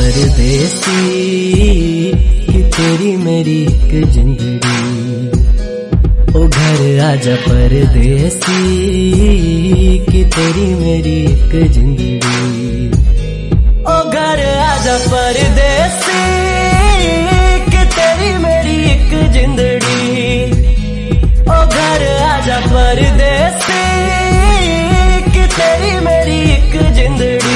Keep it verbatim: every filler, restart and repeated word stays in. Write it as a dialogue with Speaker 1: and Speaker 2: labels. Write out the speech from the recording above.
Speaker 1: परदेसी कि तेरी मेरी एक जिंदड़ी। ओ घर आजा परदेसी कि तेरी मेरी एक जिंदड़ी। ओ घर आजा परदेसी कि तेरी मेरी एक जिंदड़ी। ओ घर आजा परदेसी कि तेरी मेरी एक जिंदड़ी।